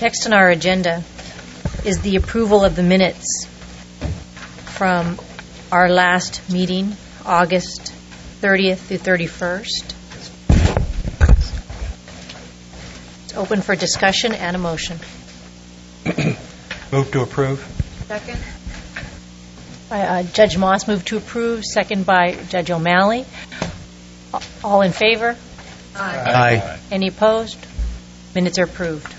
Next on our agenda is the approval of the minutes from our last meeting, August 30th through 31st. It's open for discussion and a motion. Move to approve. Second. Judge Moss moved to approve, second by Judge O'Malley. All in favor? Aye. Any opposed? Minutes are approved.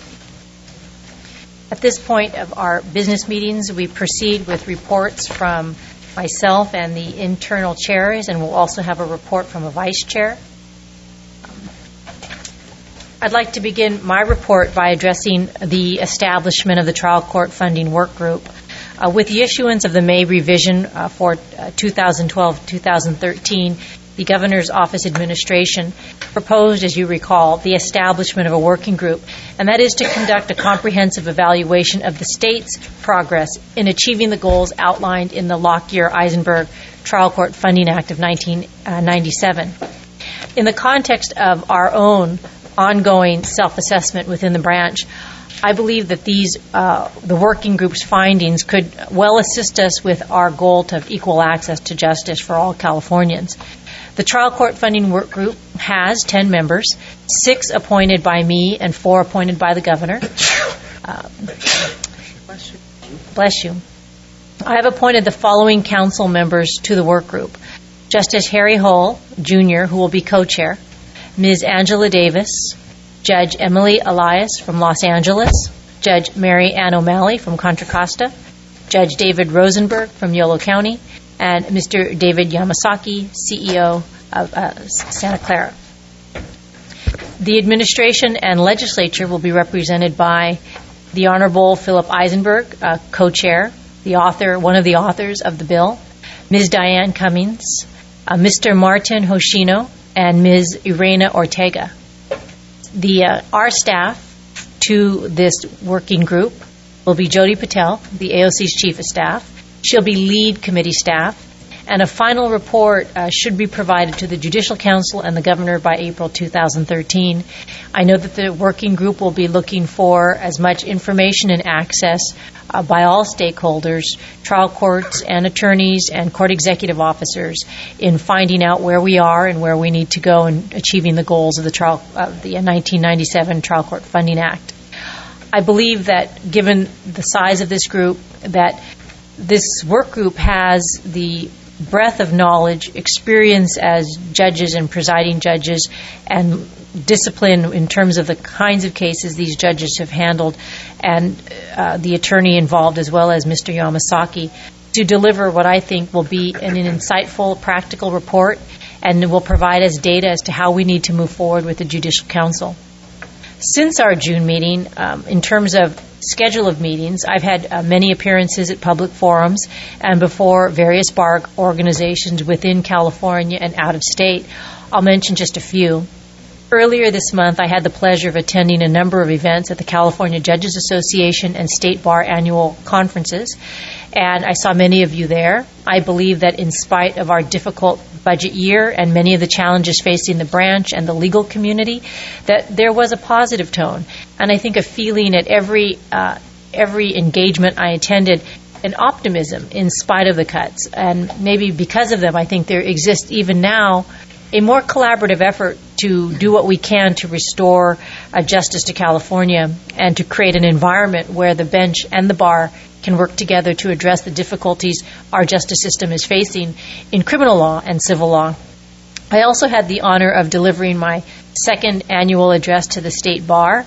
At this point of our business meetings, we proceed with reports from myself and the internal chairs, and we'll also have a report from a vice chair. I'd like to begin my report by addressing the establishment of the trial court funding work group. With the issuance of the May revision for 2012-2013, the Governor's Office Administration proposed, as you recall, the establishment of a working group, and that is to conduct a comprehensive evaluation of the state's progress in achieving the goals outlined in the Lockyer-Eisenberg Trial Court Funding Act of 1997. In the context of our own ongoing self-assessment within the branch, I believe that the working group's findings could well assist us with our goal of equal access to justice for all Californians. The trial court funding work group has 10 members, 6 appointed by me and 4 appointed by the Governor. Bless you. I have appointed the following council members to the work group: Justice Harry Hull, Jr., who will be co-chair; Ms. Angela Davis; Judge Emily Elias from Los Angeles; Judge Mary Ann O'Malley from Contra Costa; Judge David Rosenberg from Yolo County; and Mr. David Yamasaki, CEO of Santa Clara. The administration and legislature will be represented by the Honorable Philip Eisenberg, co-chair, one of the authors of the bill, Ms. Diane Cummings, Mr. Martin Hoshino, and Ms. Irena Ortega. Our staff to this working group will be Jody Patel, the AOC's chief of staff. She'll be lead committee staff, and a final report should be provided to the Judicial Council and the Governor by April 2013. I know that the working group will be looking for as much information and access by all stakeholders, trial courts and attorneys and court executive officers, in finding out where we are and where we need to go in achieving the goals of the 1997 Trial Court Funding Act. I believe that given the size of this group, that this work group has the breadth of knowledge, experience as judges and presiding judges, and discipline in terms of the kinds of cases these judges have handled, and the attorney involved, as well as Mr. Yamasaki, to deliver what I think will be an insightful, practical report, and will provide us data as to how we need to move forward with the Judicial Council. Since our June meeting, in terms of schedule of meetings, I've had many appearances at public forums and before various bar organizations within California and out of state. I'll mention just a few. Earlier this month, I had the pleasure of attending a number of events at the California Judges Association and State Bar annual conferences, and I saw many of you there. I believe that in spite of our difficult budget year and many of the challenges facing the branch and the legal community, that there was a positive tone. And I think a feeling at every engagement I attended, an optimism in spite of the cuts. And maybe because of them, I think there exists even now a more collaborative effort to do what we can to restore justice to California and to create an environment where the bench and the bar can work together to address the difficulties our justice system is facing in criminal law and civil law. I also had the honor of delivering my second annual address to the State Bar,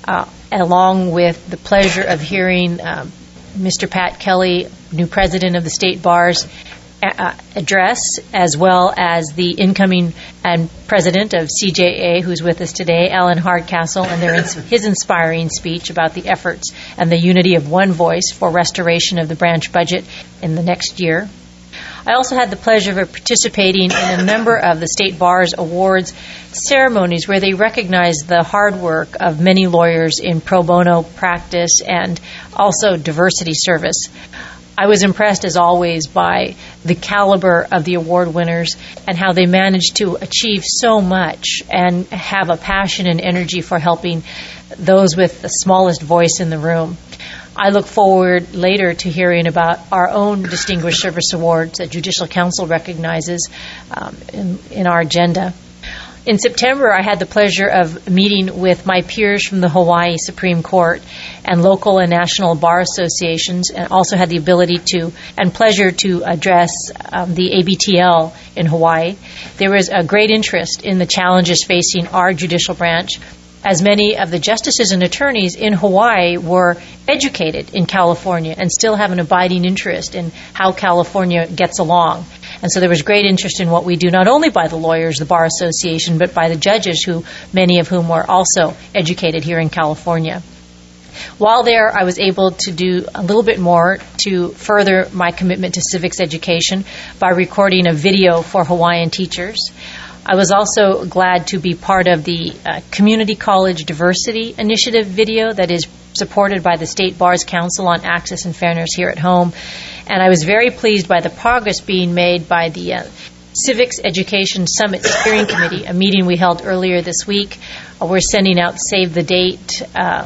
along with the pleasure of hearing Mr. Pat Kelly, new president of the State Bar's address, as well as the incoming and president of CJA, who's with us today, Alan Hardcastle, and his inspiring speech about the efforts and the unity of one voice for restoration of the branch budget in the next year. I also had the pleasure of participating in a number of the State Bar's awards ceremonies where they recognize the hard work of many lawyers in pro bono practice and also diversity service. I was impressed, as always, by the caliber of the award winners and how they managed to achieve so much and have a passion and energy for helping those with the smallest voice in the room. I look forward later to hearing about our own Distinguished Service Awards that Judicial Council recognizes in our agenda. In September, I had the pleasure of meeting with my peers from the Hawaii Supreme Court and local and national bar associations, and also had the ability to and pleasure to address the ABTL in Hawaii. There was a great interest in the challenges facing our judicial branch, as many of the justices and attorneys in Hawaii were educated in California and still have an abiding interest in how California gets along. And so there was great interest in what we do, not only by the lawyers, the Bar Association, but by the judges, many of whom were also educated here in California. While there, I was able to do a little bit more to further my commitment to civics education by recording a video for Hawaiian teachers. I was also glad to be part of the Community College Diversity Initiative video that is supported by the State Bar's Council on Access and Fairness here at home. And I was very pleased by the progress being made by the Civics Education Summit Steering Committee, a meeting we held earlier this week. We're sending out save the date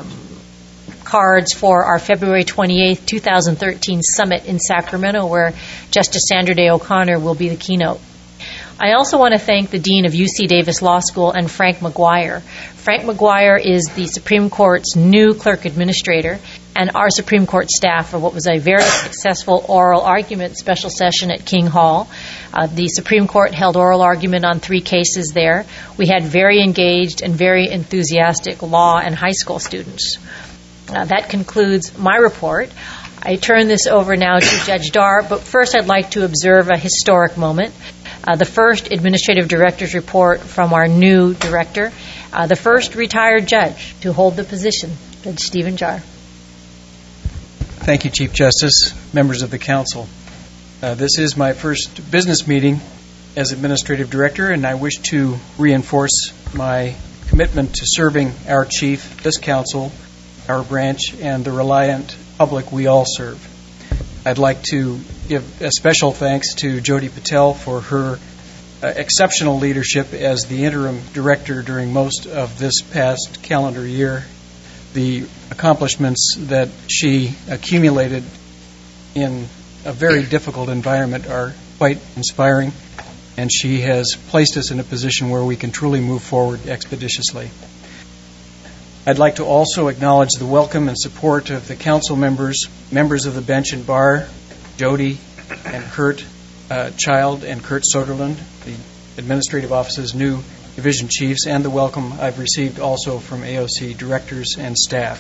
cards for our February 28th, 2013 summit in Sacramento, where Justice Sandra Day O'Connor will be the keynote. I also want to thank the Dean of UC Davis Law School and Frank McGuire. Frank McGuire is the Supreme Court's new clerk administrator, and our Supreme Court staff for what was a very successful oral argument special session at King Hall. The Supreme Court held oral argument on 3 cases there. We had very engaged and very enthusiastic law and high school students. That concludes my report. I turn this over now to Judge Dar, but first I'd like to observe a historic moment. The first administrative director's report from our new director, the first retired judge to hold the position, Judge Stephen Jar. Thank you, Chief Justice, members of the council. This is my first business meeting as administrative director, and I wish to reinforce my commitment to serving our chief, this council, our branch, and the reliant public we all serve. I'd like to give a special thanks to Jodi Patel for her exceptional leadership as the interim director during most of this past calendar year. The accomplishments that she accumulated in a very difficult environment are quite inspiring, and she has placed us in a position where we can truly move forward expeditiously. I'd like to also acknowledge the welcome and support of the council members of the bench and bar, Jodi and Kurt Child and Kurt Soderlund, the administrative office's new division chiefs, and the welcome I've received also from AOC directors and staff.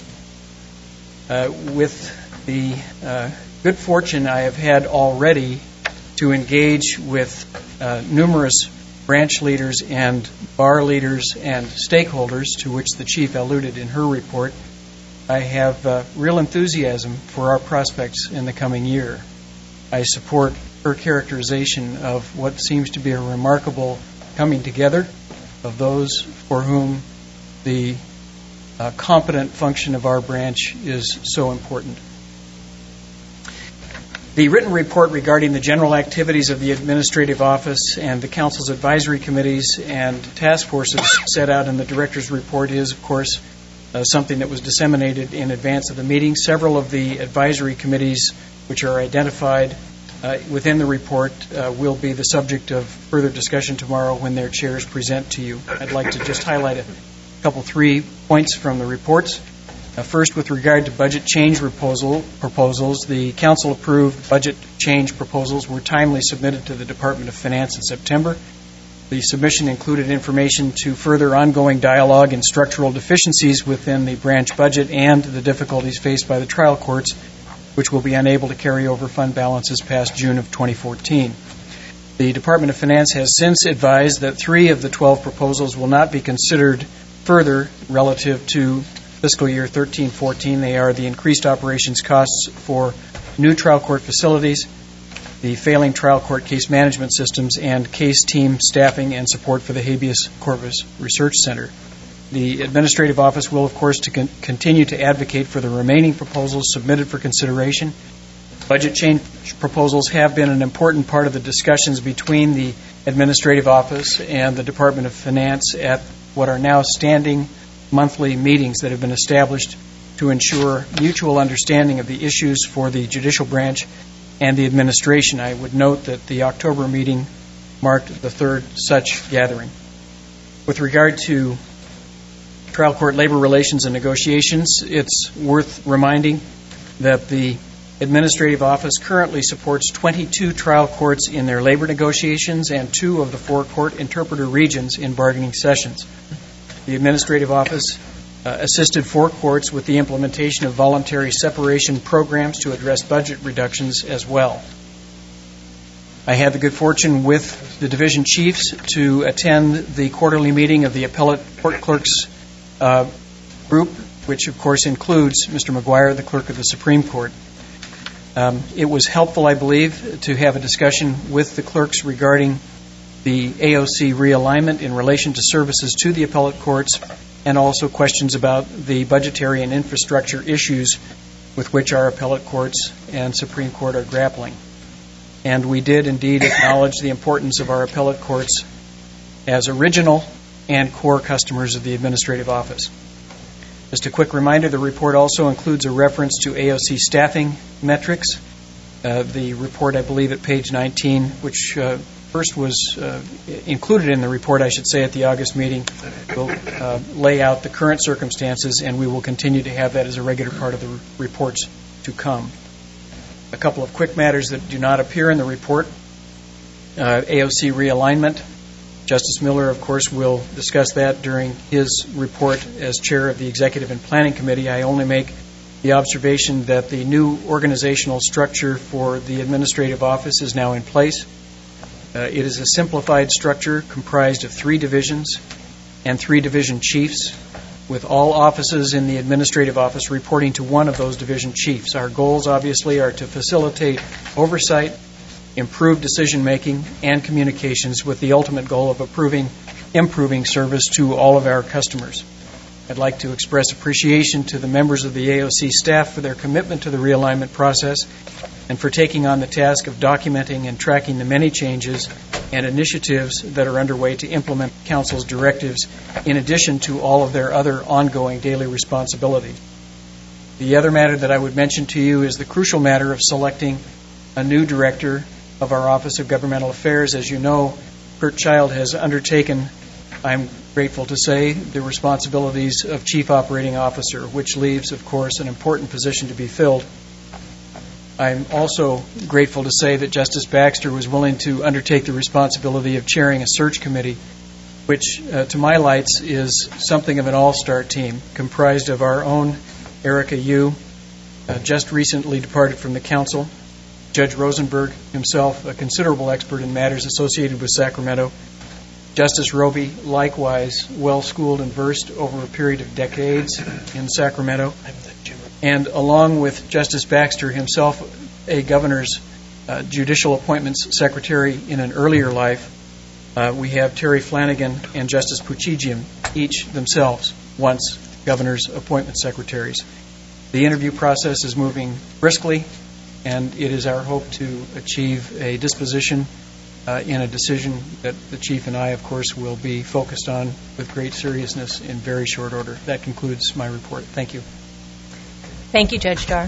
With the good fortune I have had already to engage with numerous branch leaders and bar leaders and stakeholders, to which the chief alluded in her report, I have real enthusiasm for our prospects in the coming year. I support her characterization of what seems to be a remarkable coming together of those for whom the competent function of our branch is so important. The written report regarding the general activities of the administrative office and the council's advisory committees and task forces set out in the director's report is, of course, something that was disseminated in advance of the meeting. Several of the advisory committees, which are identified within the report, will be the subject of further discussion tomorrow when their chairs present to you. I'd like to just highlight a couple, 3 points from the reports. First, with regard to budget change proposals, the council-approved budget change proposals were timely submitted to the Department of Finance in September. The submission included information to further ongoing dialogue and structural deficiencies within the branch budget and the difficulties faced by the trial courts, which will be unable to carry over fund balances past June of 2014. The Department of Finance has since advised that 3 of the 12 proposals will not be considered further relative to fiscal year 13-14. They are the increased operations costs for new trial court facilities, the failing trial court case management systems, and case team staffing and support for the Habeas Corpus Research Center. The administrative office will, of course, continue to advocate for the remaining proposals submitted for consideration. Budget change proposals have been an important part of the discussions between the administrative office and the Department of Finance at what are now standing monthly meetings that have been established to ensure mutual understanding of the issues for the judicial branch and the administration. I would note that the October meeting marked the third such gathering. With regard to trial court labor relations and negotiations, it's worth reminding that the Administrative Office currently supports 22 trial courts in their labor negotiations and 2 of the 4 court interpreter regions in bargaining sessions. The Administrative Office assisted 4 courts with the implementation of voluntary separation programs to address budget reductions as well. I had the good fortune with the division chiefs to attend the quarterly meeting of the appellate court clerks group, which of course includes Mr. McGuire, the clerk of the Supreme Court. It was helpful, I believe, to have a discussion with the clerks regarding the AOC realignment in relation to services to the appellate courts, and also questions about the budgetary and infrastructure issues with which our appellate courts and Supreme Court are grappling. And we did indeed acknowledge the importance of our appellate courts as original and core customers of the Administrative Office. Just a quick reminder, the report also includes a reference to AOC staffing metrics. The report, I believe, at page 19, which first was included in the report, I should say, at the August meeting, will lay out the current circumstances, and we will continue to have that as a regular part of the reports to come. A couple of quick matters that do not appear in the report. AOC realignment. Justice Miller, of course, will discuss that during his report as chair of the Executive and Planning Committee. I only make the observation that the new organizational structure for the Administrative Office is now in place. It is a simplified structure comprised of 3 divisions and 3 division chiefs, with all offices in the Administrative Office reporting to one of those division chiefs. Our goals, obviously, are to facilitate oversight, improve decision-making, and communications with the ultimate goal of improving service to all of our customers. I'd like to express appreciation to the members of the AOC staff for their commitment to the realignment process and for taking on the task of documenting and tracking the many changes and initiatives that are underway to implement Council's directives in addition to all of their other ongoing daily responsibilities. The other matter that I would mention to you is the crucial matter of selecting a new director of our Office of Governmental Affairs. As you know, Kurt Child has undertaken, I'm grateful to say, the responsibilities of Chief Operating Officer, which leaves, of course, an important position to be filled. I'm also grateful to say that Justice Baxter was willing to undertake the responsibility of chairing a search committee, which, to my lights, is something of an all-star team, comprised of our own Erica Yu, just recently departed from the Council, Judge Rosenberg himself, a considerable expert in matters associated with Sacramento, Justice Roby, likewise well-schooled and versed over a period of decades in Sacramento, and along with Justice Baxter himself, a governor's judicial appointments secretary in an earlier life, we have Terry Flanagan and Justice Puchigian, each themselves once governor's appointment secretaries. The interview process is moving briskly, and it is our hope to achieve a disposition in a decision that the Chief and I, of course, will be focused on with great seriousness in very short order. That concludes my report. Thank you. Thank you, Judge Starr.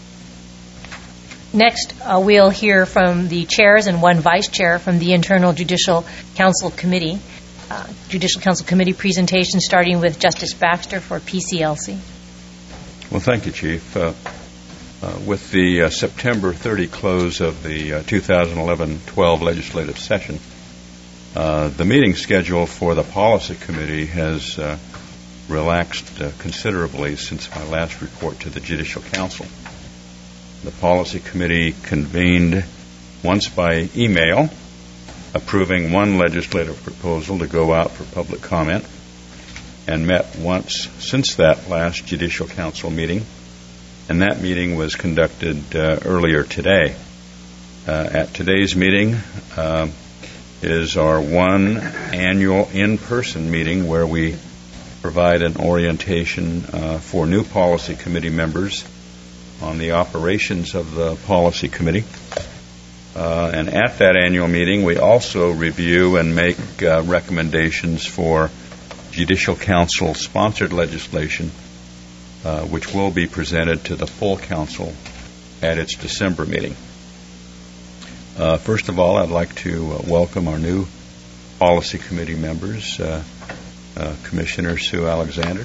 Next, we'll hear from the chairs and one vice chair from the Internal Judicial Council Committee. Judicial Council Committee presentation, starting with Justice Baxter for PCLC. Well, thank you, Chief. With the September 30 close of the 2011-12 legislative session, the meeting schedule for the Policy Committee has relaxed considerably since my last report to the Judicial Council. The Policy Committee convened once by email, approving one legislative proposal to go out for public comment, and met once since that last Judicial Council meeting, and that meeting was conducted earlier today. At today's meeting is our one annual in-person meeting where we provide an orientation for new Policy Committee members on the operations of the Policy Committee. And at that annual meeting, we also review and make recommendations for Judicial Council sponsored legislation, which will be presented to the full council at its December meeting. First of all, I'd like to welcome our new Policy Committee members, Commissioner Sue Alexander,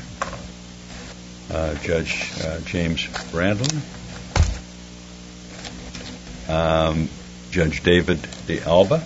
Judge James Brandlin, Judge David DeAlba,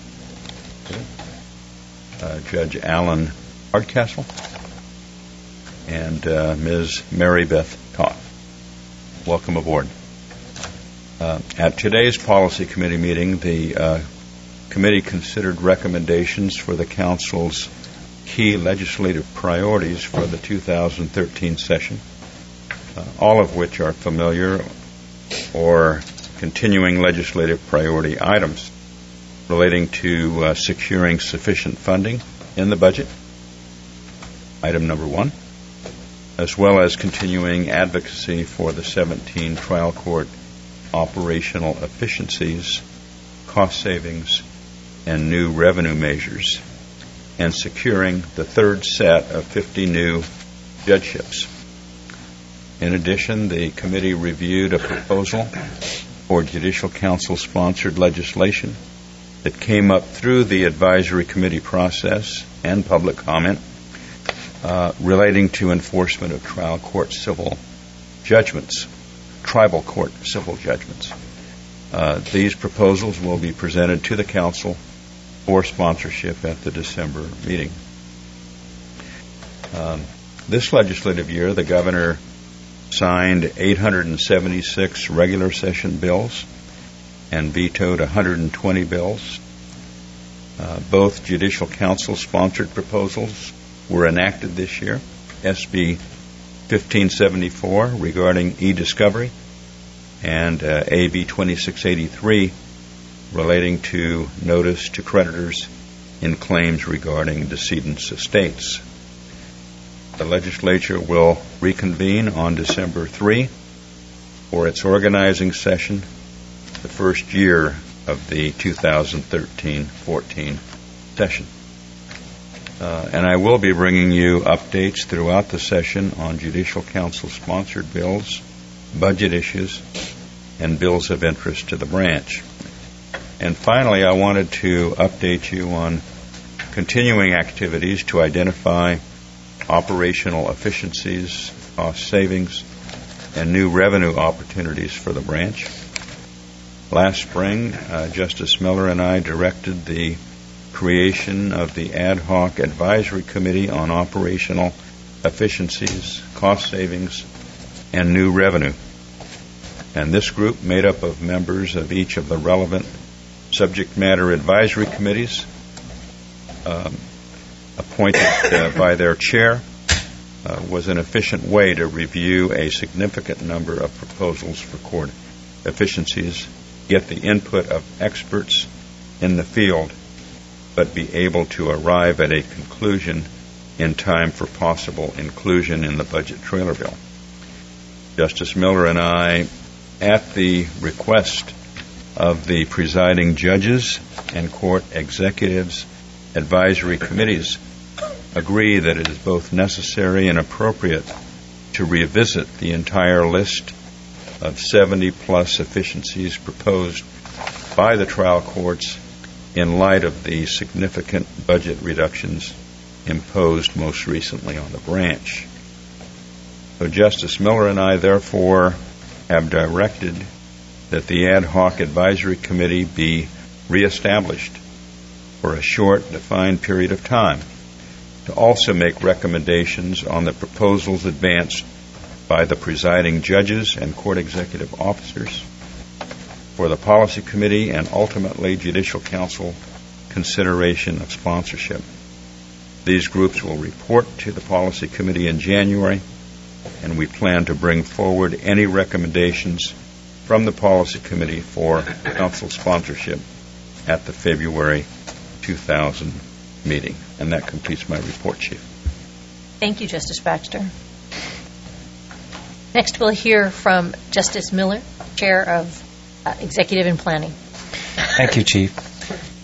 Judge Alan Hardcastle, and Ms. Mary Beth Toth. Welcome aboard. At today's Policy Committee meeting, the committee considered recommendations for the Council's key legislative priorities for the 2013 session, all of which are familiar or continuing legislative priority items relating to securing sufficient funding in the budget, item number 1, as well as continuing advocacy for the 17 trial court operational efficiencies, cost savings, and new revenue measures, and securing the third set of 50 new judgeships. In addition, the committee reviewed a proposal for Judicial Council-sponsored legislation that came up through the advisory committee process and public comment relating to enforcement of trial court civil judgments, tribal court civil judgments. These proposals will be presented to the Council for sponsorship at the December meeting. This legislative year, the Governor signed 876 regular session bills and vetoed 120 bills. Both Judicial Council-sponsored proposals were enacted this year. SB 1574 regarding e-discovery and AB 2683 relating to notice to creditors in claims regarding decedents' estates. The legislature will reconvene on December 3 for its organizing session, the first year of the 2013-14 session. And I will be bringing you updates throughout the session on Judicial Council-sponsored bills, budget issues, and bills of interest to the branch. And finally, I wanted to update you on continuing activities to identify operational efficiencies, cost savings, and new revenue opportunities for the branch. Last spring, Justice Miller and I directed the creation of the Ad Hoc Advisory Committee on Operational Efficiencies, Cost Savings, and New Revenue. And this group, made up of members of each of the relevant subject matter advisory committees, appointed by their chair, was an efficient way to review a significant number of proposals for court efficiencies, get the input of experts in the field, but be able to arrive at a conclusion in time for possible inclusion in the budget trailer bill. Justice Miller and I, at the request of the presiding judges and court executives, advisory committees, agree that it is both necessary and appropriate to revisit the entire list of 70-plus efficiencies proposed by the trial courts in light of the significant budget reductions imposed most recently on the branch. So Justice Miller and I, therefore, have directed that the Ad Hoc Advisory Committee be reestablished for a short, defined period of time to also make recommendations on the proposals advanced by the presiding judges and court executive officers for the Policy Committee and ultimately Judicial Council consideration of sponsorship. These groups will report to the Policy Committee in January, and we plan to bring forward any recommendations from the Policy Committee for Council sponsorship at the February 2000 meeting. And that completes my report, Chief. Thank you, Justice Baxter. Next, we'll hear from Justice Miller, Chair of Executive and Planning. Thank you, Chief.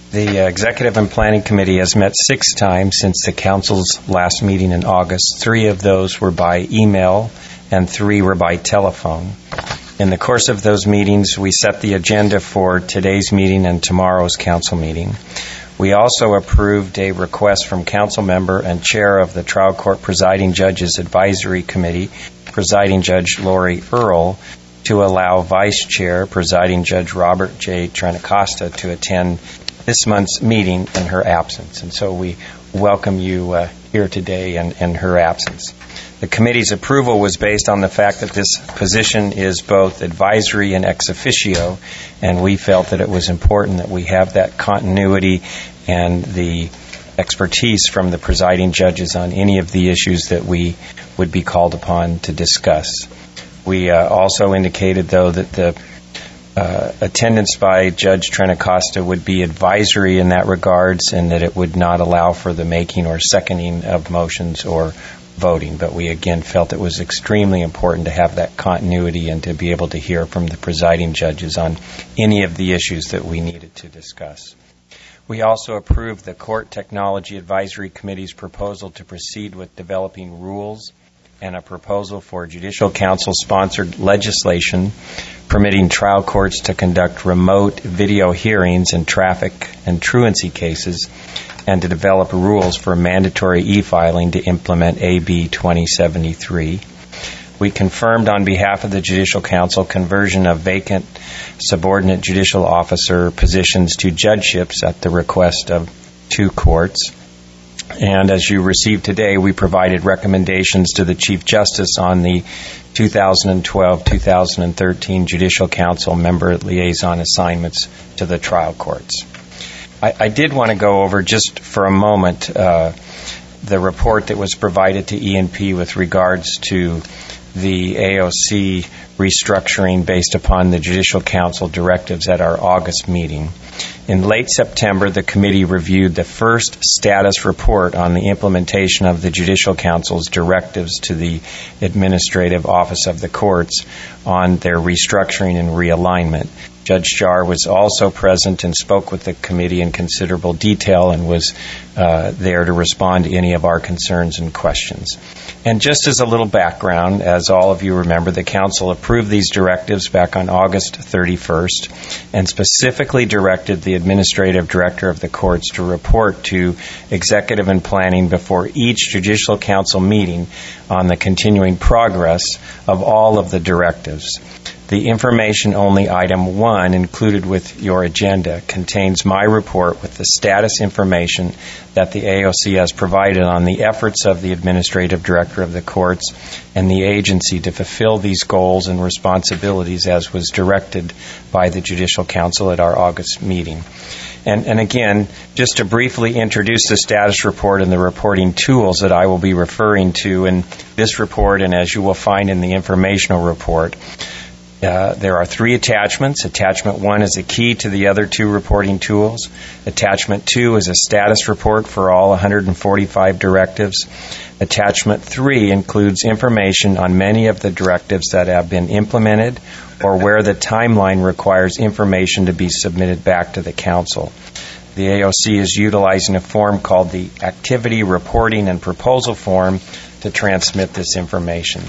The Executive and Planning Committee has met 6 times since the Council's last meeting in August. 3 of those were by email and 3 were by telephone. In the course of those meetings, we set the agenda for today's meeting and tomorrow's Council meeting. We also approved a request from Council member and Chair of the Trial Court Presiding Judge's Advisory Committee, Presiding Judge Lori Earle, to allow Vice Chair, Presiding Judge Robert J. Trinacosta, to attend this month's meeting in her absence. And so we welcome you here today in her absence. The committee's approval was based on the fact that this position is both advisory and ex officio, and we felt that it was important that we have that continuity and the expertise from the presiding judges on any of the issues that we would be called upon to discuss. We also indicated, though, that the attendance by Judge Trinacosta would be advisory in that regards, and that it would not allow for the making or seconding of motions or voting. But we again felt it was extremely important to have that continuity and to be able to hear from the presiding judges on any of the issues that we needed to discuss. We also approved the Court Technology Advisory Committee's proposal to proceed with developing rules and a proposal for Judicial Council-sponsored legislation permitting trial courts to conduct remote video hearings in traffic and truancy cases, and to develop rules for mandatory e-filing to implement AB 2073. We confirmed on behalf of the Judicial Council conversion of vacant subordinate judicial officer positions to judgeships at the request of 2 courts. And as you received today, we provided recommendations to the Chief Justice on the 2012-2013 Judicial Council member liaison assignments to the trial courts. I did want to go over just for a moment the report that was provided to E&P with regards to the AOC restructuring based upon the Judicial Council directives at our August meeting. In late September, the committee reviewed the first status report on the implementation of the Judicial Council's directives to the Administrative Office of the Courts on their restructuring and realignment. Judge Jarr was also present and spoke with the committee in considerable detail and was there to respond to any of our concerns and questions. And just as a little background, as all of you remember, the Council approved these directives back on August 31st and specifically directed the Administrative Director of the Courts to report to Executive and Planning before each Judicial Council meeting on the continuing progress of all of the directives. The information-only item 1 included with your agenda contains my report with the status information that the AOC has provided on the efforts of the Administrative Director of the Courts and the agency to fulfill these goals and responsibilities as was directed by the Judicial Council at our August meeting. And again, just to briefly introduce the status report and the reporting tools that I will be referring to in this report and as you will find in the informational report. There are 3 attachments. Attachment 1 is a key to the other 2 reporting tools. Attachment 2 is a status report for all 145 directives. Attachment 3 includes information on many of the directives that have been implemented or where the timeline requires information to be submitted back to the Council. The AOC is utilizing a form called the Activity Reporting and Proposal Form to transmit this information.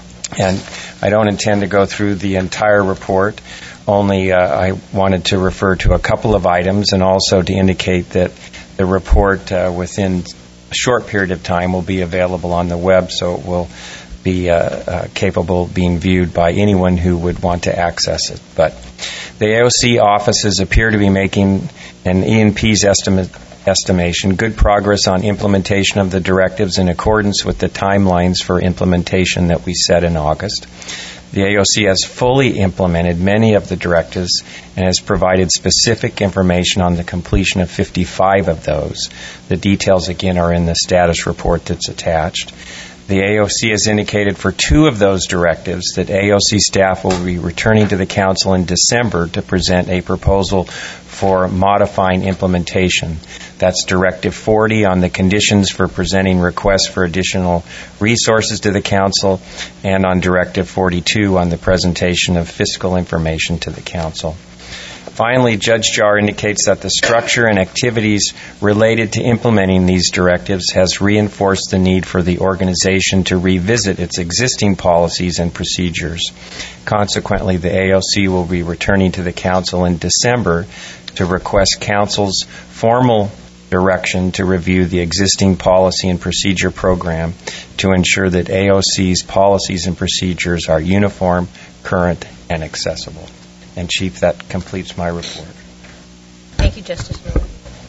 And I don't intend to go through the entire report, only I wanted to refer to a couple of items and also to indicate that the report within a short period of time will be available on the web, so it will be capable of being viewed by anyone who would want to access it. But the AOC offices appear to be making, in E&P's estimation, good progress on implementation of the directives in accordance with the timelines for implementation that we set in August. The AOC has fully implemented many of the directives and has provided specific information on the completion of 55 of those. The details, again, are in the status report that's attached. The AOC has indicated for 2 of those directives that AOC staff will be returning to the Council in December to present a proposal for modifying implementation. That's Directive 40 on the conditions for presenting requests for additional resources to the Council, and on Directive 42 on the presentation of fiscal information to the Council. Finally, Judge Jar indicates that the structure and activities related to implementing these directives has reinforced the need for the organization to revisit its existing policies and procedures. Consequently, the AOC will be returning to the Council in December to request Council's formal direction to review the existing policy and procedure program to ensure that AOC's policies and procedures are uniform, current, and accessible. And, Chief, that completes my report. Thank you, Justice Miller.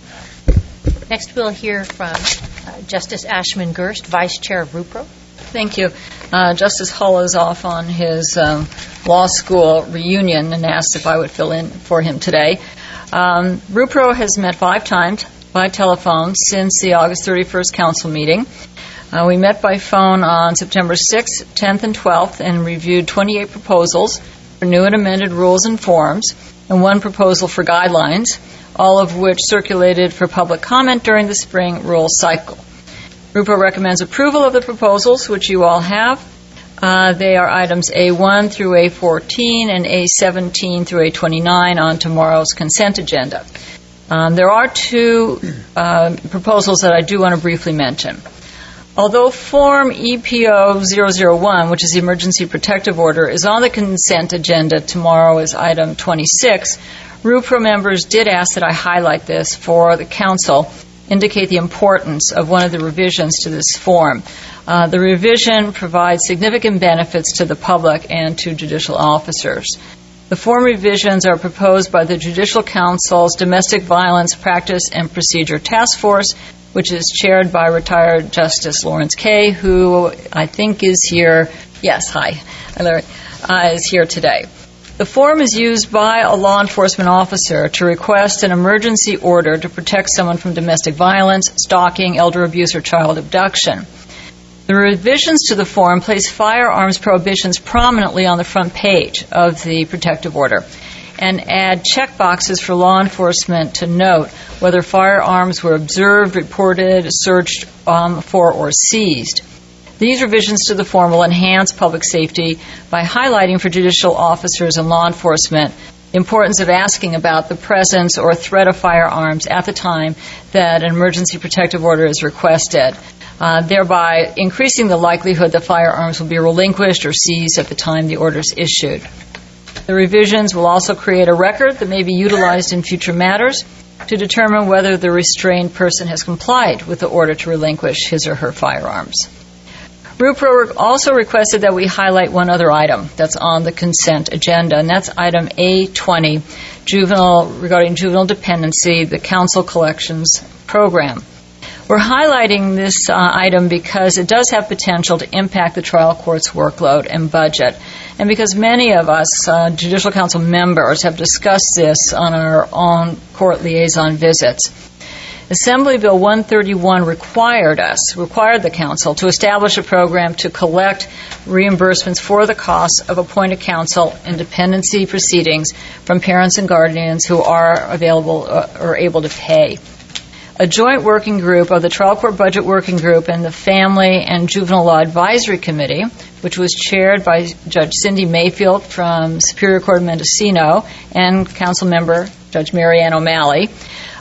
Next, we'll hear from Justice Ashman Gerst, Vice Chair of RUPRO. Thank you. Justice Hull is off on his law school reunion and asked if I would fill in for him today. RUPRO has met 5 times by telephone since the August 31st Council meeting. We met by phone on September 6th, 10th, and 12th and reviewed 28 proposals for new and amended rules and forms and 1 proposal for guidelines, all of which circulated for public comment during the spring rule cycle. RUPRO recommends approval of the proposals, which you all have. They are items A1 through A14 and A17 through A29 on tomorrow's consent agenda. There are 2 proposals that I do want to briefly mention. Although Form EPO 001, which is the Emergency Protective Order, is on the consent agenda tomorrow as item 26, RUPRO members did ask that I highlight this for the Council, indicate the importance of one of the revisions to this form. The revision provides significant benefits to the public and to judicial officers. The form revisions are proposed by the Judicial Council's Domestic Violence Practice and Procedure Task Force, which is chaired by retired Justice Lawrence Kay, who I think is here. Yes, hi, Larry, is here today. The form is used by a law enforcement officer to request an emergency order to protect someone from domestic violence, stalking, elder abuse, or child abduction. The revisions to the form place firearms prohibitions prominently on the front page of the protective order and add checkboxes for law enforcement to note whether firearms were observed, reported, searched for, or seized. These revisions to the form will enhance public safety by highlighting for judicial officers and law enforcement the importance of asking about the presence or threat of firearms at the time that an emergency protective order is requested, thereby increasing the likelihood that firearms will be relinquished or seized at the time the order is issued. The revisions will also create a record that may be utilized in future matters to determine whether the restrained person has complied with the order to relinquish his or her firearms. RUPRO also requested that we highlight one other item that's on the consent agenda, and that's item A20, regarding juvenile dependency, the council collections program. We're highlighting this item because it does have potential to impact the trial court's workload and budget, and because many of us, Judicial Council members, have discussed this on our own court liaison visits. Assembly Bill 131 required the Council to establish a program to collect reimbursements for the costs of appointed counsel and dependency proceedings from parents and guardians who are available or able to pay. A joint working group of the Trial Court Budget Working Group and the Family and Juvenile Law Advisory Committee, which was chaired by Judge Cindy Mayfield from Superior Court of Mendocino and Council member Judge Mary Ann O'Malley,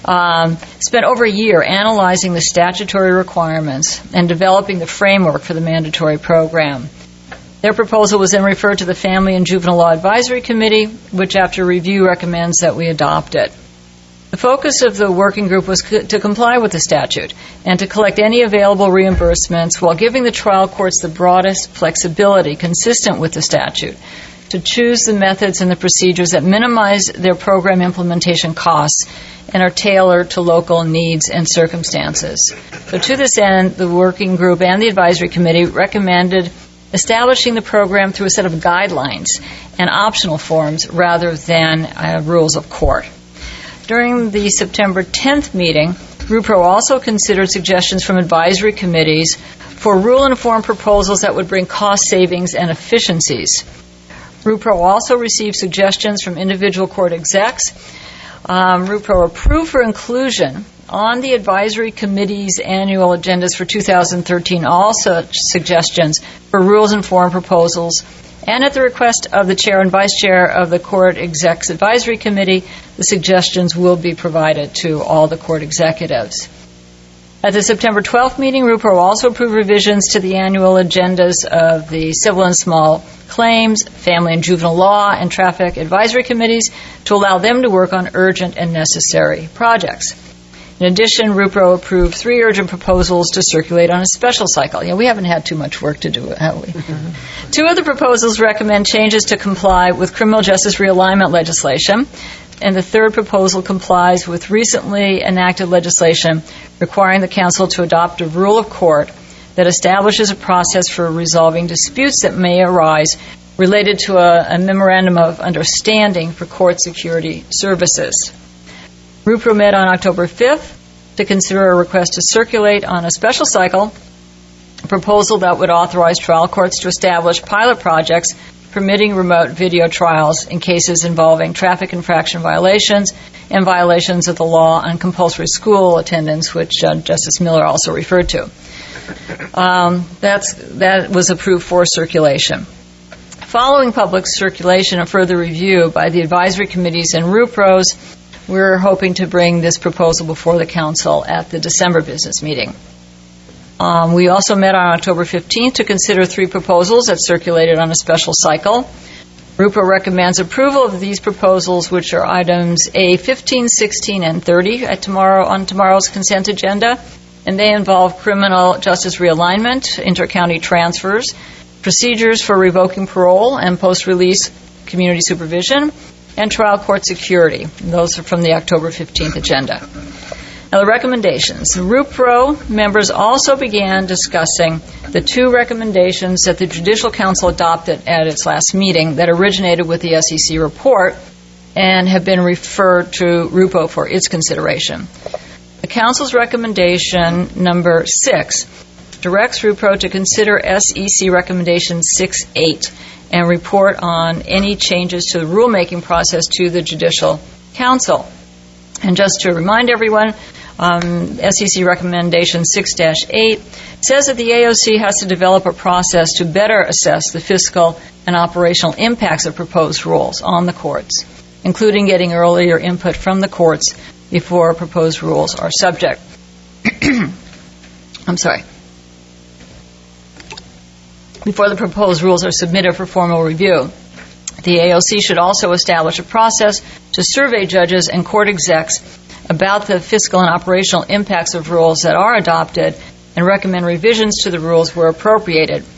spent over a year analyzing the statutory requirements and developing the framework for the mandatory program. Their proposal was then referred to the Family and Juvenile Law Advisory Committee, which after review recommends that we adopt it. The focus of the working group was to comply with the statute and to collect any available reimbursements while giving the trial courts the broadest flexibility consistent with the statute to choose the methods and the procedures that minimize their program implementation costs and are tailored to local needs and circumstances. So to this end, the working group and the advisory committee recommended establishing the program through a set of guidelines and optional forms rather than rules of court. During the September 10th meeting, RUPRO also considered suggestions from advisory committees for rule and form proposals that would bring cost savings and efficiencies. RUPRO also received suggestions from individual court execs. RUPRO approved for inclusion on the advisory committee's annual agendas for 2013 all such suggestions for rules and form proposals And at the request of the Chair and Vice Chair of the Court Execs Advisory Committee, the suggestions will be provided to all the court executives. At the September 12th meeting, RUPRO also approved revisions to the annual agendas of the Civil and Small Claims, Family and Juvenile Law, and Traffic Advisory Committees to allow them to work on urgent and necessary projects. In addition, RUPRO approved 3 urgent proposals to circulate on a special cycle. We haven't had too much work to do, have we? 2 of the proposals recommend changes to comply with criminal justice realignment legislation, and the 3rd proposal complies with recently enacted legislation requiring the Council to adopt a rule of court that establishes a process for resolving disputes that may arise related to a memorandum of understanding for court security services. RUPRO met on October 5th to consider a request to circulate on a special cycle a proposal that would authorize trial courts to establish pilot projects permitting remote video trials in cases involving traffic infraction violations and violations of the law on compulsory school attendance, which Justice Miller also referred to. That was approved for circulation. Following public circulation and further review by the advisory committees and RUPROs, we're hoping to bring this proposal before the Council at the December business meeting. We also met on October 15th to consider 3 proposals that circulated on a special cycle. RUPRO recommends approval of these proposals, which are items A 15, 16, and 30 on tomorrow's consent agenda, and they involve criminal justice realignment, inter-county transfers, procedures for revoking parole and post-release community supervision, and trial court security. Those are from the October 15th agenda. Now, the recommendations. The RUPRO members also began discussing the 2 recommendations that the Judicial Council adopted at its last meeting that originated with the SEC report and have been referred to RUPRO for its consideration. The Council's recommendation number 6 directs RUPRO to consider SEC recommendation 6.8 and report on any changes to the rulemaking process to the Judicial Council. And just to remind everyone, SEC recommendation 6-8 says that the AOC has to develop a process to better assess the fiscal and operational impacts of proposed rules on the courts, including getting earlier input from the courts before proposed rules are subject. Before the proposed rules are submitted for formal review. The AOC should also establish a process to survey judges and court execs about the fiscal and operational impacts of rules that are adopted and recommend revisions to the rules where appropriate. It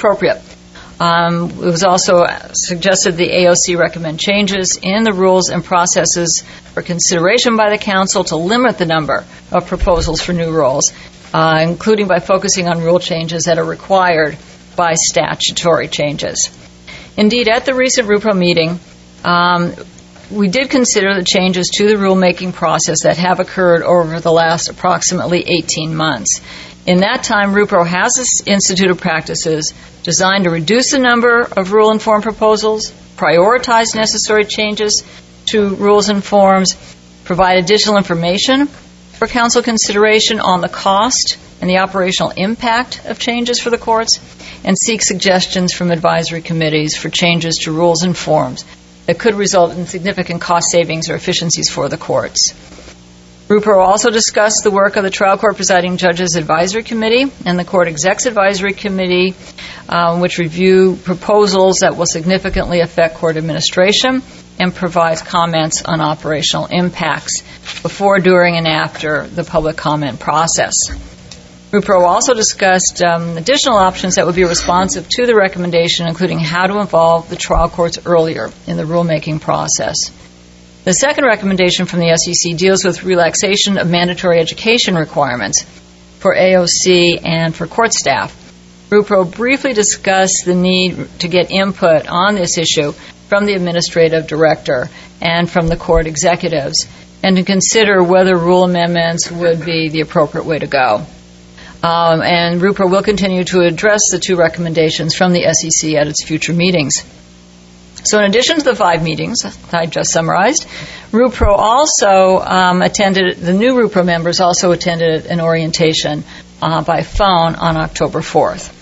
was also suggested the AOC recommend changes in the rules and processes for consideration by the Council to limit the number of proposals for new rules, including by focusing on rule changes that are required by statutory changes. Indeed, at the recent RUPRO meeting, we did consider the changes to the rulemaking process that have occurred over the last approximately 18 months. In that time, RUPRO has instituted practices designed to reduce the number of rule-informed proposals, prioritize necessary changes to rules and forms, provide additional information for Council consideration on the cost and the operational impact of changes for the courts, and seek suggestions from advisory committees for changes to rules and forms that could result in significant cost savings or efficiencies for the courts. RUPRO also discussed the work of the Trial Court Presiding Judges Advisory Committee and the Court Execs Advisory Committee, which review proposals that will significantly affect court administration and provides comments on operational impacts before, during, and after the public comment process. RUPRO also discussed additional options that would be responsive to the recommendation, including how to involve the trial courts earlier in the rulemaking process. The second recommendation from the SEC deals with relaxation of mandatory education requirements for AOC and for court staff. RUPRO briefly discussed the need to get input on this issue from the administrative director and from the court executives, and to consider whether rule amendments would be the appropriate way to go. And RUPRO will continue to address the 2 recommendations from the SEC at its future meetings. So in addition to the 5 meetings I just summarized, RUPRO also the new RUPRO members also attended an orientation by phone on October 4th.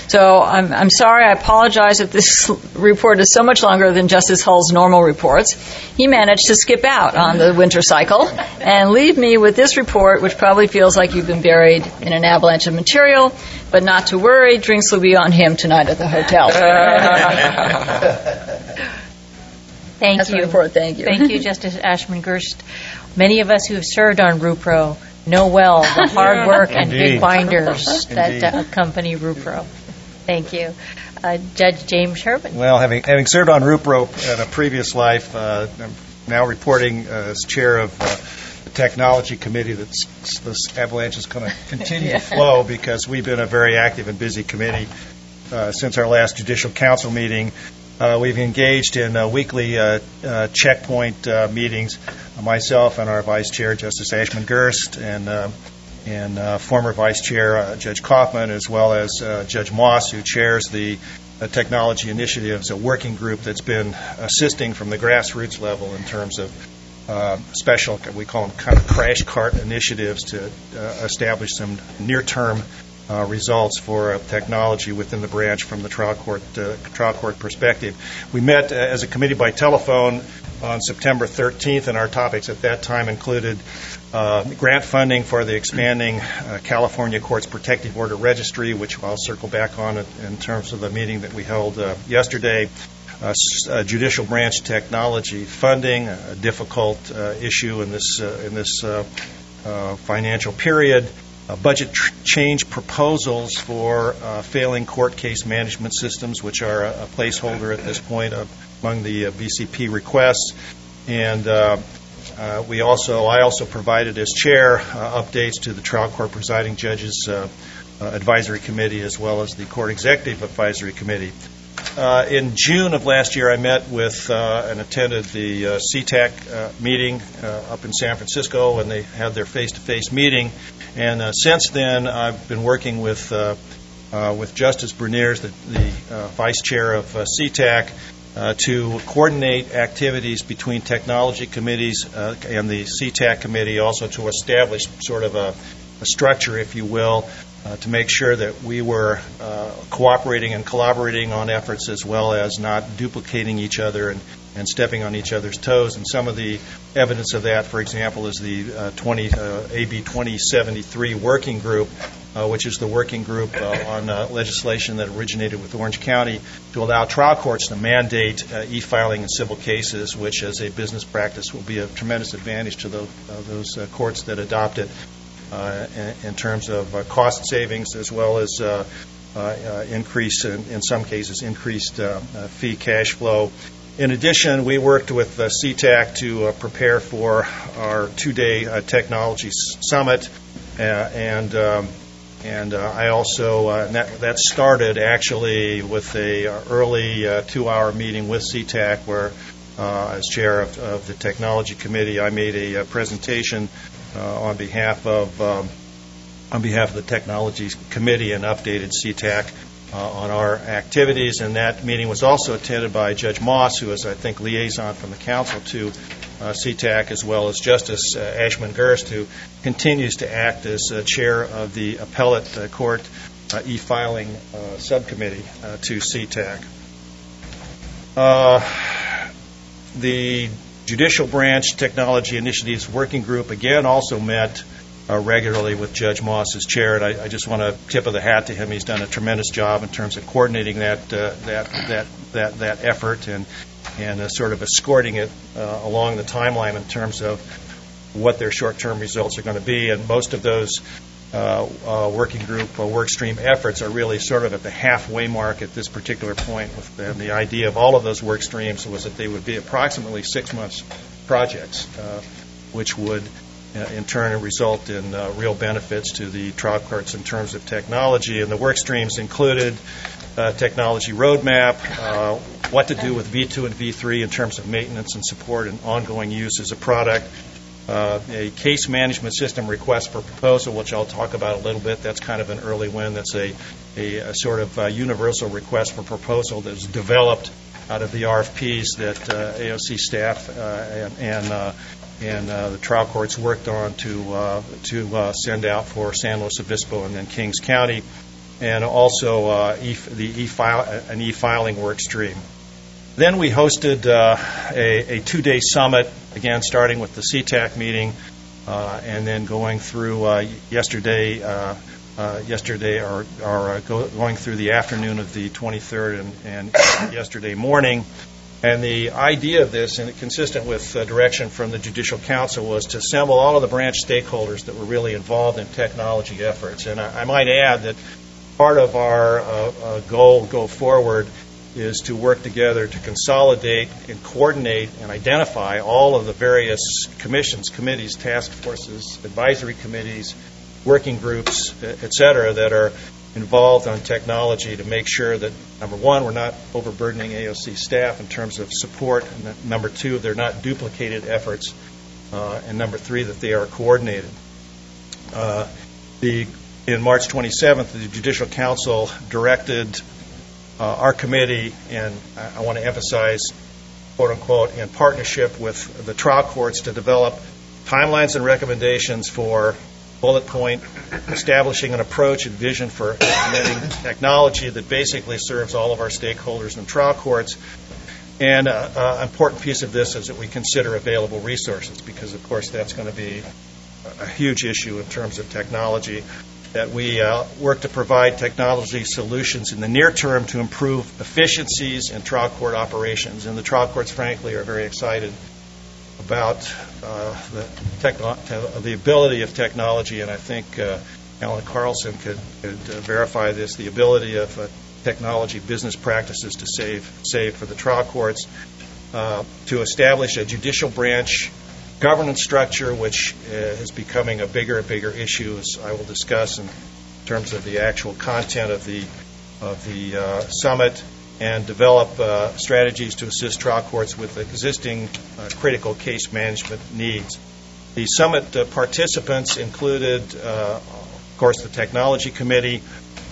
So I'm sorry. I apologize if this report is so much longer than Justice Hull's normal reports. He managed to skip out on the winter cycle and leave me with this report, which probably feels like you've been buried in an avalanche of material. But not to worry, drinks will be on him tonight at the hotel. Thank That's you. my report. Thank you. Thank you, Justice Ashman Gerst. Many of us who have served on RUPRO know well the hard work and big binders that accompany RUPRO. Thank you. Judge James Sherman. Well, having served on RUPRO in a previous life, I'm now reporting as chair of the technology committee that this avalanche is going to continue to flow because we've been a very active and busy committee since our last judicial council meeting. We've engaged in weekly checkpoint meetings, myself and our vice chair, Justice Ashman Gerst, and former vice chair, Judge Kaufman, as well as Judge Moss, who chairs the Technology Initiatives, a working group that's been assisting from the grassroots level in terms of special, we call them kind of crash cart initiatives to establish some near-term results for technology within the branch from the trial court perspective. We met as a committee by telephone on September 13th, and our topics at that time included grant funding for the expanding California Courts Protective Order Registry, which I'll circle back on in terms of the meeting that we held yesterday, judicial branch technology funding, a difficult issue in this financial period, budget change proposals for failing court case management systems, which are a placeholder at this point among the BCP requests. And I also provided as chair updates to the trial court presiding judges advisory committee as well as the court executive advisory committee. In June of last year, I met with and attended the CTAC meeting up in San Francisco when they had their face-to-face meeting. And since then, I've been working with Justice Berniers, the vice chair of CTAC, to coordinate activities between technology committees and the CTAC committee, also to establish sort of a structure, if you will, to make sure that we were cooperating and collaborating on efforts as well as not duplicating each other and stepping on each other's toes. And some of the evidence of that, for example, is the AB 2073 working group, which is the working group on legislation that originated with Orange County to allow trial courts to mandate e-filing in civil cases, which as a business practice will be a tremendous advantage to those courts that adopt it in terms of cost savings as well as increase, in some cases, increased fee cash flow. In addition, we worked with CTAC to prepare for our two-day technology summit, and I also that started actually with a early 2-hour meeting with CTAC where, as chair of the technology committee, I made a presentation on behalf of the technology committee and updated CTAC on our activities. And that meeting was also attended by Judge Moss, who is, I think, liaison from the council to CTAC, as well as Justice Ashman Gerst, who continues to act as chair of the appellate court e-filing subcommittee to CTAC. The Judicial Branch Technology Initiatives Working Group, again, also met regularly with Judge Moss as chair, and I just want to tip of the hat to him. He's done a tremendous job in terms of coordinating that effort and sort of escorting it along the timeline in terms of what their short-term results are going to be. And most of those working group work stream efforts are really sort of at the halfway mark at this particular point. And the idea of all of those work streams was that they would be approximately 6 months projects, which would in turn result in real benefits to the trial courts in terms of technology. And the work streams included technology roadmap, what to do with V2 and V3 in terms of maintenance and support and ongoing use as a product, a case management system request for proposal, which I'll talk about a little bit. That's kind of an early win. That's a sort of universal request for proposal that's developed out of the RFPs that AOC staff and the trial courts worked on to send out for San Luis Obispo and then Kings County. and also an e-filing work stream. Then we hosted a two-day summit, again starting with the CTAC meeting, and then going through going through the afternoon of the 23rd and yesterday morning. And the idea of this, and consistent with direction from the Judicial Council, was to assemble all of the branch stakeholders that were really involved in technology efforts. And I might add that part of our goal go forward is to work together to consolidate and coordinate and identify all of the various commissions, committees, task forces, advisory committees, working groups, et cetera, that are involved on technology to make sure that, number one, we're not overburdening AOC staff in terms of support, and number two, they're not duplicated efforts, and number three, that they are coordinated. In March 27th, the Judicial Council directed our committee, and I want to emphasize, quote unquote, in partnership with the trial courts, to develop timelines and recommendations for bullet point, establishing an approach and vision for implementing technology that basically serves all of our stakeholders in trial courts. And an important piece of this is that we consider available resources, because, of course, that's going to be a huge issue in terms of technology, that we work to provide technology solutions in the near term to improve efficiencies in trial court operations. And the trial courts, frankly, are very excited about the ability of technology, and I think Alan Carlson could verify this, the ability of technology business practices to save for the trial courts, to establish a judicial branch governance structure, which is becoming a bigger and bigger issue, as I will discuss in terms of the actual content of the summit, and develop strategies to assist trial courts with existing critical case management needs. The summit participants included, of course, the Technology Committee,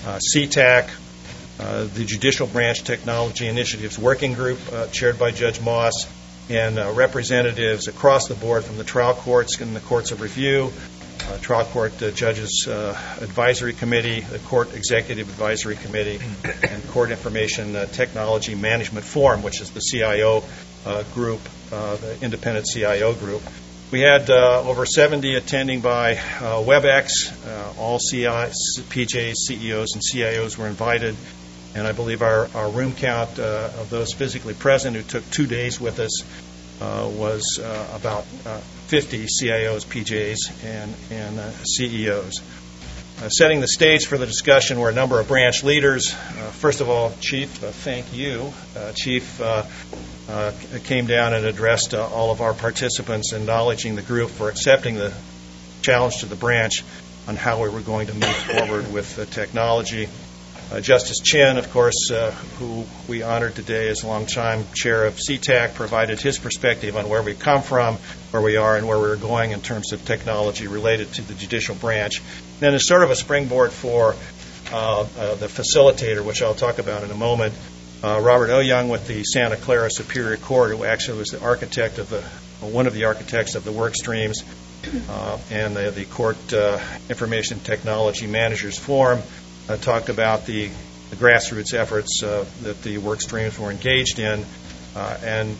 CTAC, the Judicial Branch Technology Initiatives Working Group, chaired by Judge Moss, and representatives across the board from the trial courts and the courts of review, trial court judges advisory committee, the court executive advisory committee, and court information technology management forum, which is the CIO group, the independent CIO group. We had over 70 attending by WebEx. All PJs, CEOs, and CIOs were invited, and I believe our room count of those physically present who took 2 days with us was about 50 CIOs, PJs, and CEOs. Setting the stage for the discussion were a number of branch leaders. First of all, Chief, thank you. Chief came down and addressed all of our participants, acknowledging the group for accepting the challenge to the branch on how we were going to move forward with technology. Justice Chin, of course, who we honored today as longtime chair of CTAC, provided his perspective on where we've come from, where we are, and where we're going in terms of technology related to the judicial branch. Then, as sort of a springboard for the facilitator, which I'll talk about in a moment, Robert Oyoung with the Santa Clara Superior Court, who actually was the architect of one of the architects of the work streams, and the Court Information Technology Managers Forum, talked about the grassroots efforts that the work streams were engaged in, and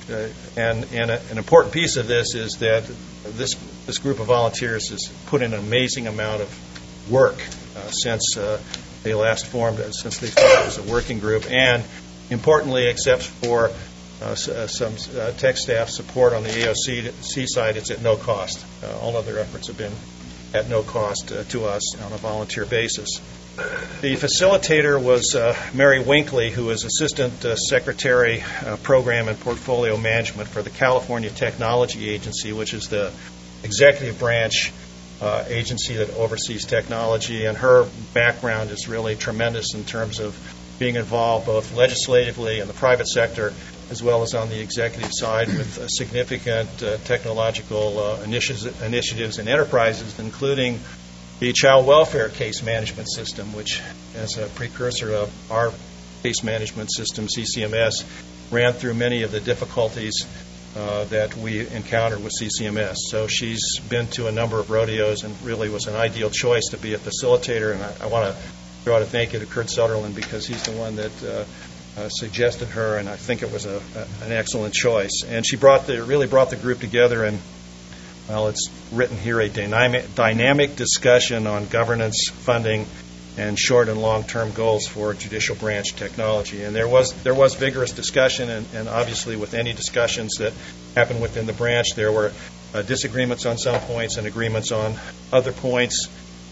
an important piece of this is that this group of volunteers has put in an amazing amount of work since they last formed, since they formed as a working group, and importantly, except for some tech staff support on the AOC side, it's at no cost. All other efforts have been at no cost to us on a volunteer basis. The facilitator was Mary Winkley, who is Assistant Secretary, Program and Portfolio Management for the California Technology Agency, which is the executive branch agency that oversees technology. And her background is really tremendous in terms of being involved both legislatively in the private sector as well as on the executive side with significant technological initiatives and enterprises, including the Child Welfare Case Management System, which, as a precursor of our case management system, CCMS, ran through many of the difficulties that we encountered with CCMS. So she's been to a number of rodeos and really was an ideal choice to be a facilitator, and I want to we ought to thank you to Kurt Sutherland because he's the one that suggested her, and I think it was an excellent choice. And she really brought the group together, and well, it's written here, a dynamic discussion on governance, funding, and short and long-term goals for judicial branch technology. And there was vigorous discussion, and obviously with any discussions that happened within the branch, there were disagreements on some points and agreements on other points.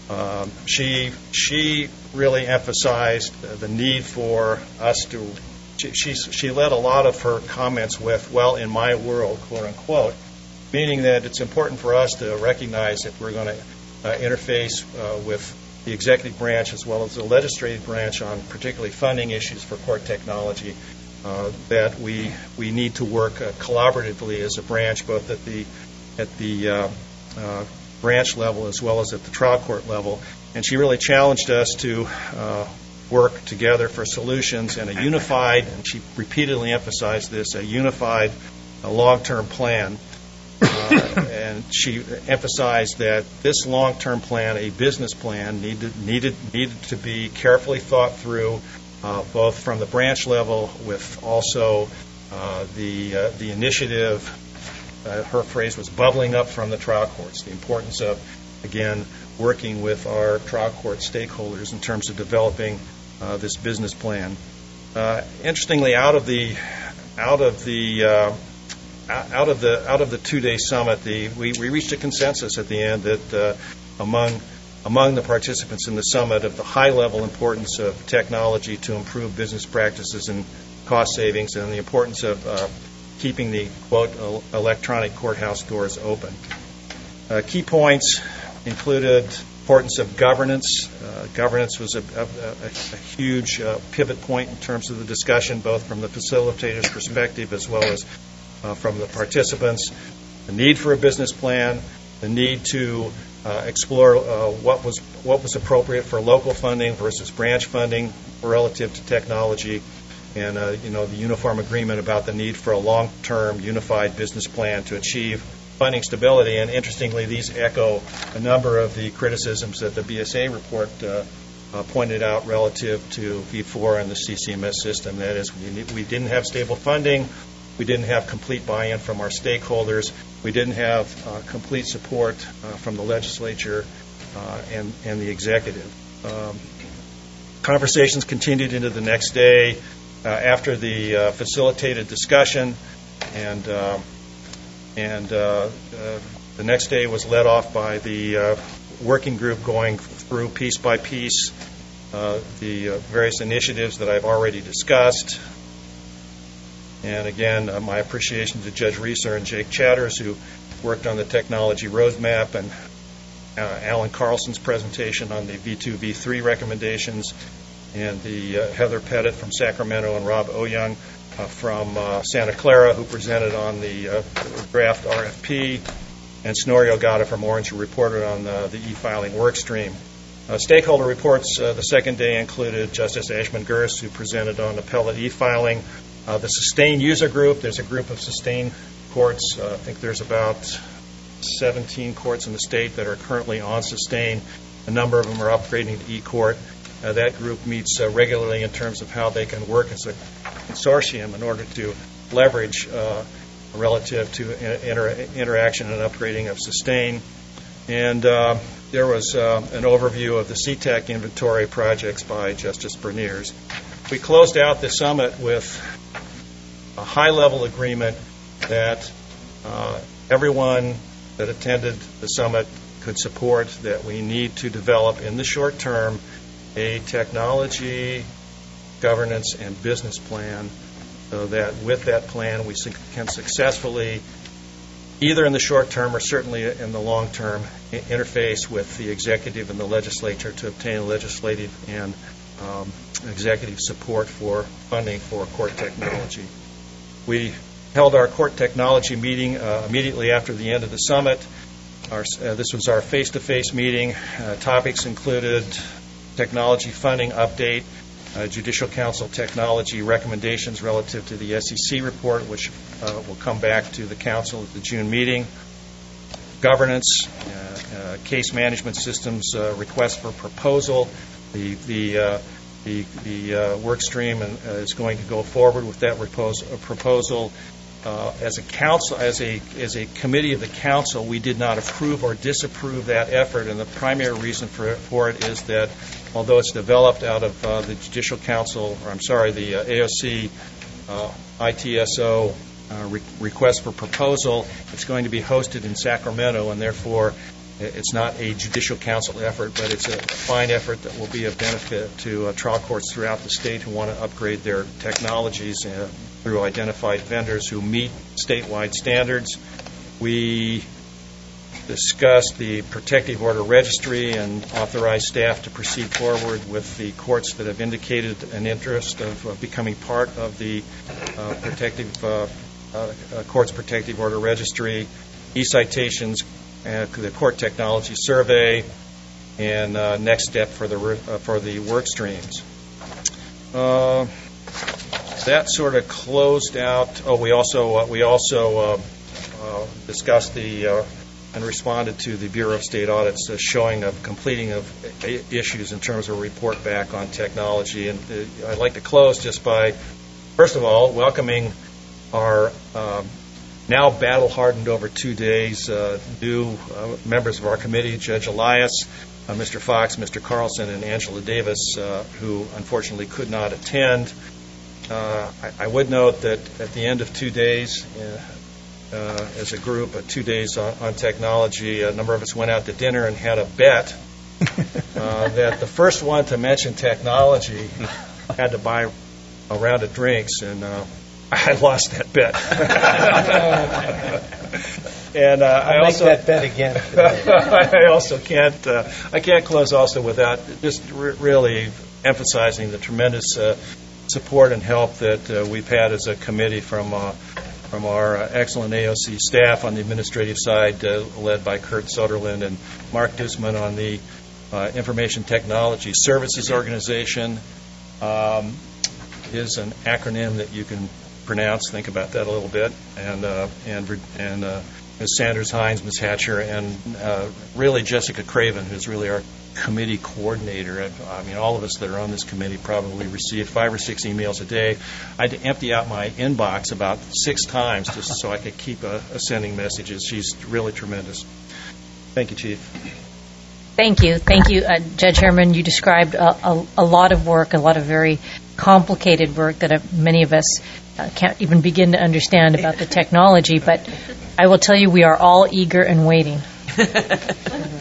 She really emphasized the need for us to. She led a lot of her comments with, "Well, in my world," quote unquote, meaning that it's important for us to recognize that we're going to interface with the executive branch as well as the legislative branch on particularly funding issues for court technology. That we need to work collaboratively as a branch, both at the branch level as well as at the trial court level. And she really challenged us to work together for solutions and a unified, and she repeatedly emphasized this, a unified long-term plan. And she emphasized that this long-term plan, a business plan, needed to be carefully thought through, both from the branch level with also the initiative. Her phrase was bubbling up from the trial courts. The importance of, again, working with our trial court stakeholders in terms of developing this business plan. Interestingly, out of the 2-day summit, we reached a consensus at the end that among the participants in the summit of the high-level importance of technology to improve business practices and cost savings, and the importance of keeping the, quote, electronic courthouse doors open. Key points included importance of governance. Governance was a huge pivot point in terms of the discussion, both from the facilitator's perspective as well as from the participants. The need for a business plan, the need to explore what was appropriate for local funding versus branch funding relative to technology, and the uniform agreement about the need for a long-term unified business plan to achieve funding stability. And interestingly, these echo a number of the criticisms that the BSA report pointed out relative to V4 and the CCMS system. That is, we didn't have stable funding, we didn't have complete buy-in from our stakeholders, we didn't have complete support from the legislature and the executive. Conversations continued into the next day after the facilitated discussion, and the next day was led off by the working group going through piece by piece the various initiatives that I've already discussed. And again, my appreciation to Judge Reeser and Jake Chatters, who worked on the technology roadmap, and Alan Carlson's presentation on the V2, V3 recommendations, and the Heather Pettit from Sacramento and Rob Oyoung from Santa Clara, who presented on the draft RFP, and Snorri Ogata from Orange, who reported on the e-filing work stream. Stakeholder reports the second day included Justice Ashman Gurst, who presented on appellate e-filing. The Sustain user group, there's a group of Sustain courts. I think there's about 17 courts in the state that are currently on Sustain. A number of them are upgrading to e-court. That group meets regularly in terms of how they can work as a consortium in order to leverage relative to interaction and upgrading of Sustain. And there was an overview of the CTAC inventory projects by Justice Berniers. We closed out the summit with a high-level agreement that everyone that attended the summit could support, that we need to develop in the short term a technology, governance, and business plan, so that with that plan we can successfully, either in the short term or certainly in the long term, interface with the executive and the legislature to obtain legislative and executive support for funding for court technology. We held our court technology meeting immediately after the end of the summit. This was our face-to-face meeting. Topics included technology funding update, Judicial Council technology recommendations relative to the SEC report, which will come back to the Council at the June meeting, governance, case management systems request for proposal, The work stream is going to go forward with that proposal. As a council, as a committee of the council, we did not approve or disapprove that effort, and the primary reason for it is that although it's developed out of the Judicial Council, or I'm sorry, the AOC ITSO request for proposal, it's going to be hosted in Sacramento, and therefore it's not a Judicial Council effort, but it's a fine effort that will be of benefit to trial courts throughout the state who want to upgrade their technologies through identified vendors who meet statewide standards. We discussed the protective order registry and authorized staff to proceed forward with the courts that have indicated an interest of becoming part of the court's protective order registry, e-citations, the court technology survey, and next step for the work streams. That sort of closed out. Oh, we also discussed and responded to the Bureau of State Audit's showing of completing of issues in terms of report back on technology. And I'd like to close just by, first of all, welcoming our now battle-hardened over 2 days new members of our committee, Judge Elias, Mr. Fox, Mr. Carlson, and Angela Davis, who unfortunately could not attend. I would note that at the end of 2 days, as a group, 2 days on technology, a number of us went out to dinner and had a bet that the first one to mention technology had to buy a round of drinks, and I lost that bet. And I also make that bet again. I also can't close also without just really emphasizing the tremendous support and help that we've had as a committee from our excellent AOC staff on the administrative side, led by Kurt Soderlund, and Mark Dusman on the Information Technology Services Organization. Is an acronym that you can pronounce. Think about that a little bit. And Ms. Sanders Hines, Ms. Hatcher, and really Jessica Craven, who's really our committee coordinator. I mean, all of us that are on this committee probably receive 5 or 6 emails a day. I had to empty out my inbox about 6 times just so I could keep sending messages. She's really tremendous. Thank you, Chief. Thank you. Judge Herman. You described a lot of work, a lot of very complicated work that many of us can't even begin to understand about the technology, but I will tell you we are all eager and waiting.